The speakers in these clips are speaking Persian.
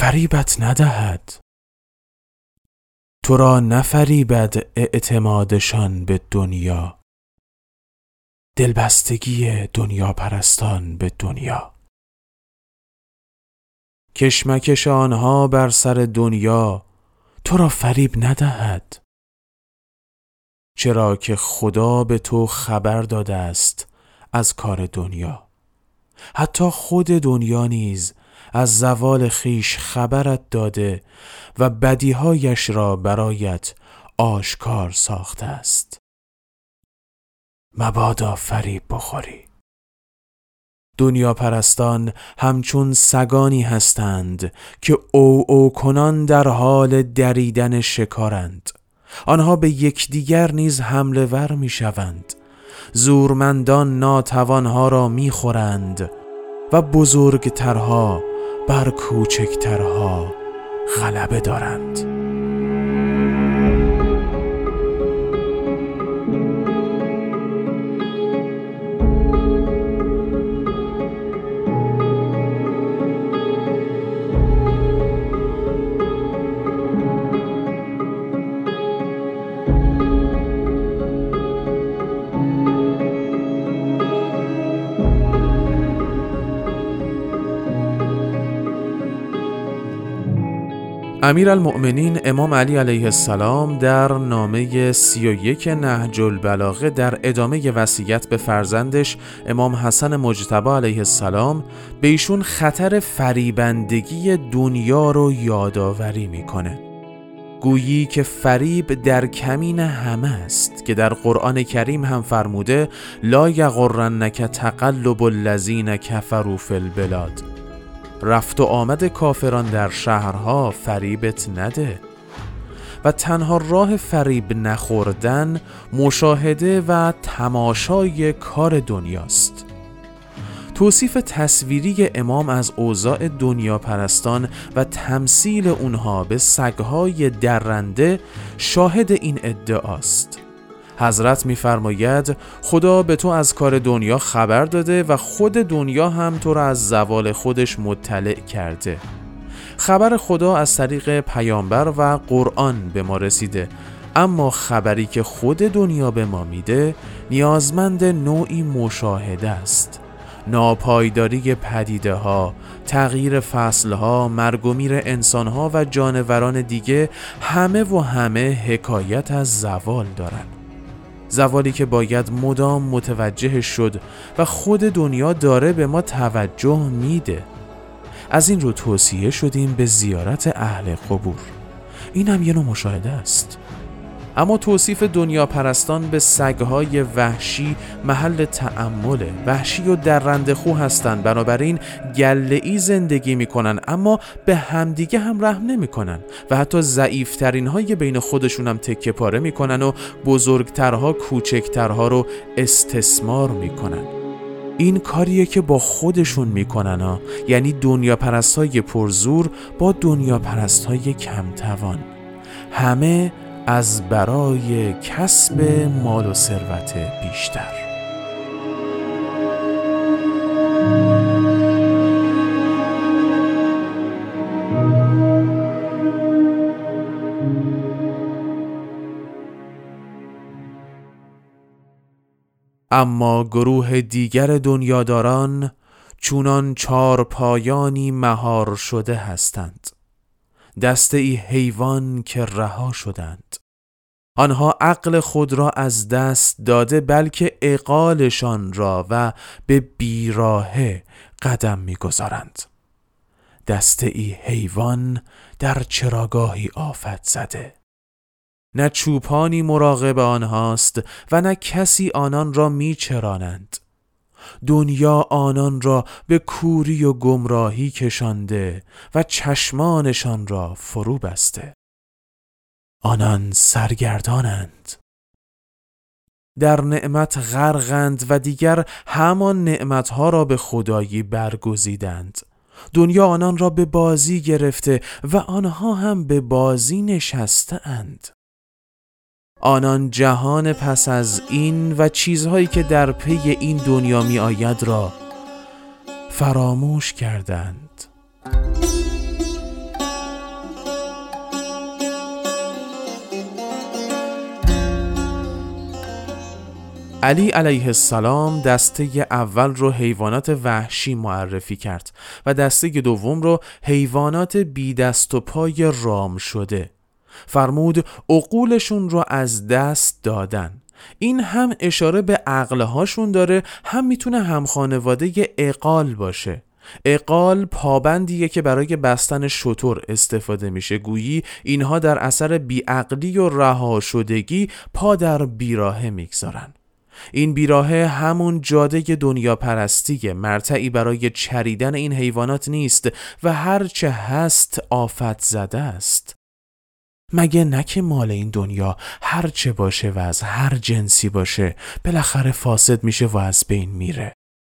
فریبت ندهد. تو را نفریبد اعتمادشان به دنیا، دلبستگی دنیا پرستان به دنیا. کشمکش آنها بر سر دنیا تو را فریب ندهد، چرا که خدا به تو خبر داده است از کار دنیا. حتی خود دنیا نیز از زوال خیش خبرت داده و بدیهایش را برایت آشکار ساخته است. مبادا فریب بخوری. دنیا پرستان همچون سگانی هستند که او کنان در حال دریدن شکارند. آنها به یکدیگر نیز حمله ور می شوند. زورمندان ناتوانها را می خورند و بزرگترها بر کوچکترها غلبه دارند. امیرالمؤمنین امام علی علیه السلام در نامه 31 نهج البلاغه در ادامه وصیت به فرزندش امام حسن مجتبی علیه السلام به ایشون خطر فریبندگی دنیا رو یادآوری میکنه. گویی که فریب در کمین همه است که در قرآن کریم هم فرموده لا یغرنک تقلب الذین کفروا فی البلاد. رفت و آمد کافران در شهرها فریبت نده و تنها راه فریب نخوردن مشاهده و تماشای کار دنیاست. توصیف تصویری امام از اوضاع دنیا پرستان و تمثیل اونها به سگهای درنده شاهد این ادعاست. حضرت می‌فرماید خدا به تو از کار دنیا خبر داده و خود دنیا هم تو را از زوال خودش مطلع کرده. خبر خدا از طریق پیامبر و قرآن به ما رسیده، اما خبری که خود دنیا به ما میده نیازمند نوعی مشاهده است. ناپایداری پدیده ها، تغییر فصل ها، مرگ و میر انسان ها و جانوران دیگه همه حکایت از زوال دارن. زوالی که باید مدام متوجه شد و خود دنیا داره به ما توجه میده. از این رو توصیه شدیم به زیارت اهل قبور. این هم یه نوع مشاهده است. اما توصیف دنیا پرستان به سگهای وحشی محل تأمله. وحشی و درنده خو هستن، بنابراین گله‌ای زندگی میکنن اما به همدیگه هم رحم نمیکنن و حتی ضعیفترین های بین خودشون هم تکه پاره میکنن و بزرگترها کوچکترها رو استثمار میکنن. این کاریه که با خودشون میکنن ها. یعنی دنیا پرستای پرزور با دنیا پرستای کمتوان، همه از برای کسب مال و ثروت بیشتر. اما گروه دیگر دنیاداران چونان چارپایانی مهار شده هستند، دسته ای حیوان که رها شدند. آنها عقل خود را از دست داده بلکه عقالشان را و به بیراهه قدم می‌گذارند. دسته ای حیوان در چراگاهی آفت زده. نه چوپانی مراقب آنهاست و نه کسی آنان را میچرانند. دنیا آنان را به کوری و گمراهی کشانده و چشمانشان را فرو بسته. آنان سرگردانند، در نعمت غرقند و دیگر همان نعمتها را به خدایی برگزیدند. دنیا آنان را به بازی گرفته و آنها هم به بازی نشسته اند. آنان جهان پس از این و چیزهایی که در پی این دنیا می آید را فراموش کردند. علی علیه السلام دسته اول رو حیوانات وحشی معرفی کرد و دسته دوم رو حیوانات بی دست و پای رام شده. فرمود عقولشون رو از دست دادن. این هم اشاره به عقلهاشون داره، هم میتونه هم خانواده عقال باشه. عقال پابندیه که برای بستن شتر استفاده میشه. گویی اینها در اثر بیعقلی و رها شدگی پا در بیراهه میگذارن. این بیراهه همون جاده دنیا پرستیه، مرتعی برای چریدن این حیوانات نیست و هرچه هست آفت زده است. مگه نه که مال این دنیا هرچه باشه و از هر جنسی باشه بالاخره فاسد میشه و از بین میره.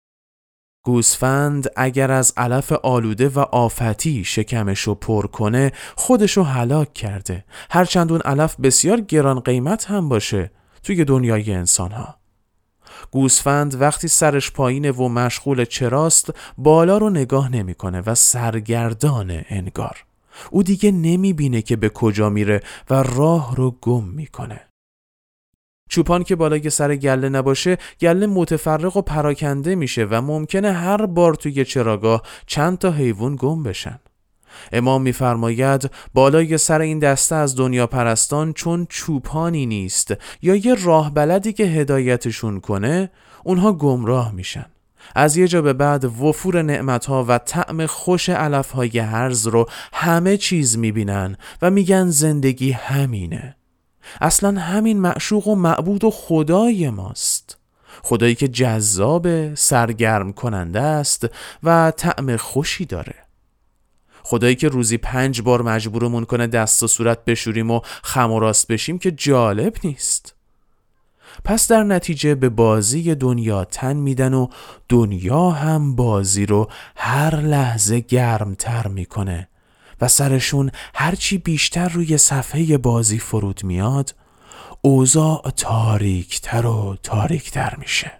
گوسفند اگر از علف آلوده و آفتی شکمشو پر کنه خودشو هلاک کرده، هرچند اون علف بسیار گران قیمت هم باشه توی دنیای انسان ها. گوسفند وقتی سرش پایینه و مشغول چراست بالا رو نگاه نمیکنه و سرگردانه انگار. او دیگه نمیبینه که به کجا میره و راه رو گم میکنه. چوپان که بالای سر گله نباشه گله متفرق و پراکنده میشه و ممکنه هر بار توی چراگاه چند تا حیوان گم بشن. امام میفرماید بالای سر این دسته از دنیا پرستان چون چوپانی نیست یا یه راه بلدی که هدایتشون کنه، اونها گمراه میشن. از یه جا به بعد وفور نعمتها و طعم خوش علفهای هرز رو همه چیز میبینن و میگن زندگی همینه. اصلا همین معشوق و معبود و خدای ماست. خدایی که جذاب، سرگرم کننده است و طعم خوشی داره. خدایی که روزی 5 بار مجبورمون کنه دست و صورت بشوریم و خم و راست بشیم که جالب نیست. پس در نتیجه به بازی دنیا تن میدن و دنیا هم بازی رو هر لحظه گرمتر میکنه و سرشون هرچی بیشتر روی صفحه بازی فرود میاد اوضاع تاریکتر و تاریکتر میشه.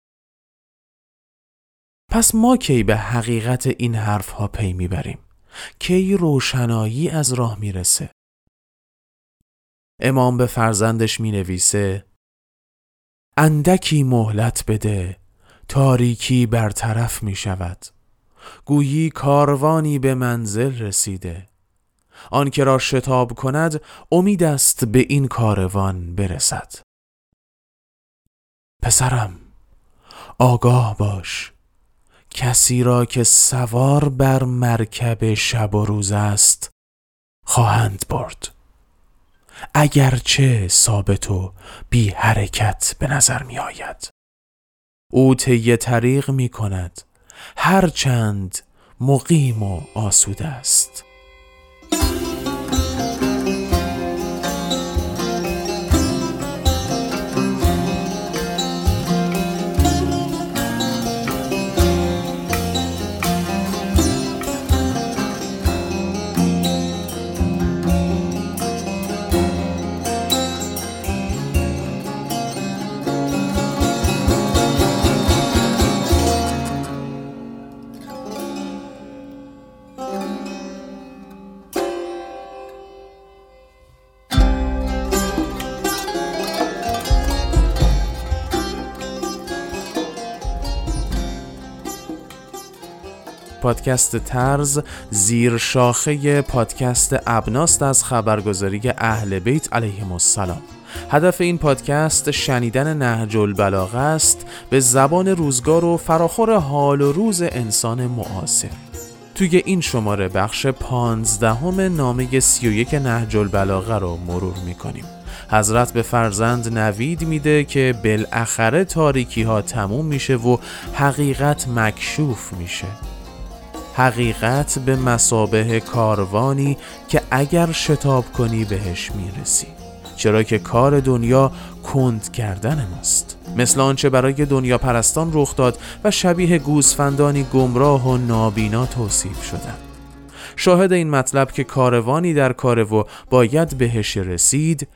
پس ما کی به حقیقت این حرف ها پی میبریم؟ کی روشنایی از راه میرسه؟ امام به فرزندش مینویسه اندکی مهلت بده تاریکی برطرف می شود، گویی کاروانی به منزل رسیده، آن که را شتاب کند امید است به این کاروان برسد. پسرم آگاه باش، کسی را که سوار بر مرکب شب و روز است خواهند برد، اگرچه ثابت و بی حرکت به نظر می آید. او طی طریق می کند هرچند مقیم و آسوده است. پادکست طرز زیر شاخه پادکست ابناست از خبرگزاری اهل بیت علیهم السلام. هدف این پادکست شنیدن نهج البلاغه است به زبان روزگار و فراخور حال و روز انسان معاصر. توی این شماره بخش 15 نامه 31 نهج البلاغه رو مرور میکنیم. حضرت به فرزند نوید میده که بالاخره تاریکی ها تموم میشه و حقیقت مکشوف میشه. حقیقت به مثابه کاروانی که اگر شتاب کنی بهش میرسی، چرا که کار دنیا کند کردن ماست، مثل آنچه برای دنیا پرستان رخ داد و شبیه گوسفندانی گمراه و نابینا توصیف شدند. شاهد این مطلب که کاروانی در کاره و باید بهش رسید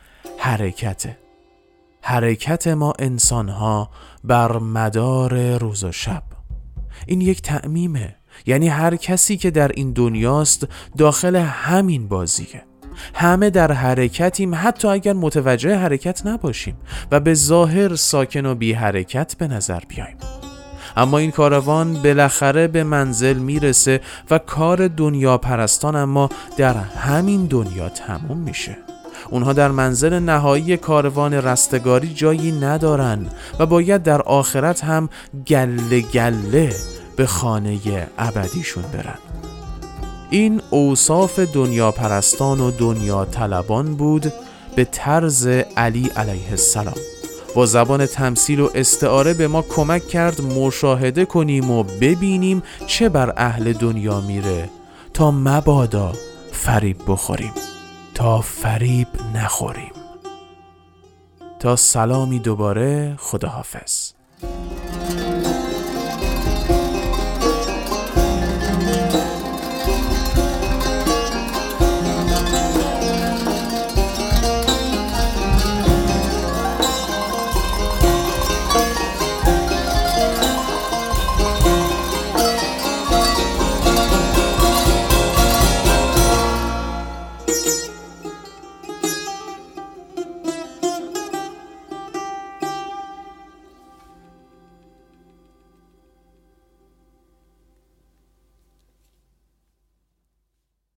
حرکت ما انسانها بر مدار روز و شب. این یک تعمیمه، یعنی هر کسی که در این دنیاست داخل همین بازیه. همه در حرکتیم، حتی اگر متوجه حرکت نباشیم و به ظاهر ساکن و بی حرکت به نظر بیاییم. اما این کاروان بالاخره به منزل میرسه و کار دنیا پرستان اما در همین دنیا تموم میشه. اونها در منزل نهایی کاروان رستگاری جایی ندارن و باید در آخرت هم گله گله به خانه ابدیشون برن. این اوصاف دنیا پرستان و دنیا طلبان بود به طرز علی علیه السلام. با زبان تمثیل و استعاره به ما کمک کرد مشاهده کنیم و ببینیم چه بر اهل دنیا میره تا مبادا فریب بخوریم، تا فریب نخوریم. تا سلامی دوباره، خداحافظ.